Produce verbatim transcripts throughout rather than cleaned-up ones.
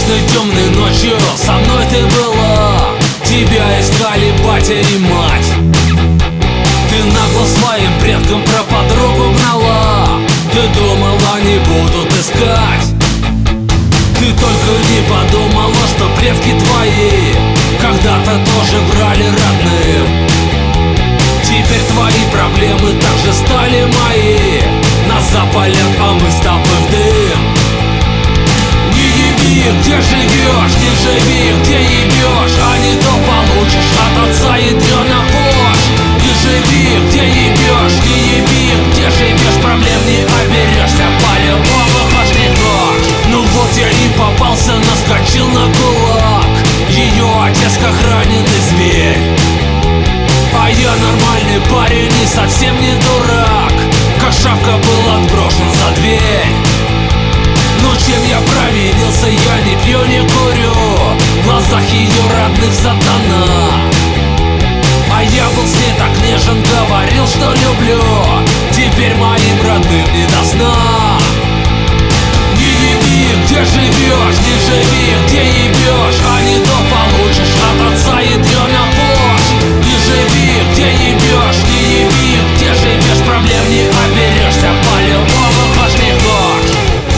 Однажды темной ночью со мной ты была, тебя искали батя и мать. Ты нагло своим предкам про подругу гнала, ты думала, не будут искать. Ты только не подумала, что предки твои когда-то тоже врали родным. Теперь твои проблемы также стали мои, нас запалят, а мы с тобой в дым. Не еби, где живешь, не живи, где ебешь, а не то получишь от отца ядрёна вошь. Не живи, где ебешь, не еби, где живешь, проблем не оберешься, по-любому хошь не хошь. Ну вот я и попался, наскочил на кулак, ее отец как раненый зверь. А я нормальный парень и совсем не дурак, как шапка был отброшен за дверь. Но чем я провинился, я не пью, не курю, в глазах ее родных сатана. А я был с ней так нежен, говорил, что люблю, теперь моим родным не до сна. Не еби, где живешь, не живи, где ебешь, а не то получишь от отца ядрёна вошь. Не живи, где ебешь, не еби, где живешь, проблем не оберешься, по-любому хошь не хошь.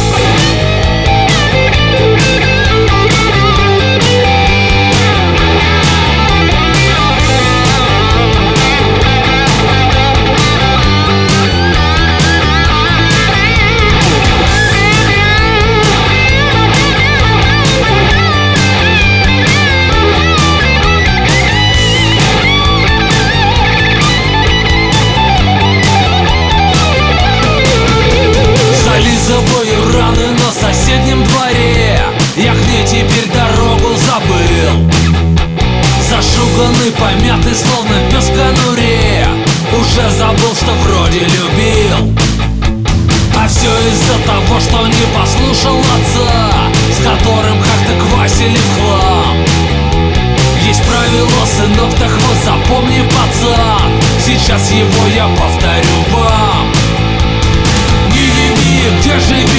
Раны на соседнем дворе, я к ней теперь дорогу забыл. Зашуганный, помятый, словно пес в конуре, уже забыл, что вроде любил. А все из-за того, что не послушал отца, с которым как-то квасили в хлам. Есть правило, сынок, так вот запомни, пацан, сейчас его я повторю вам. Не еби, где живешь,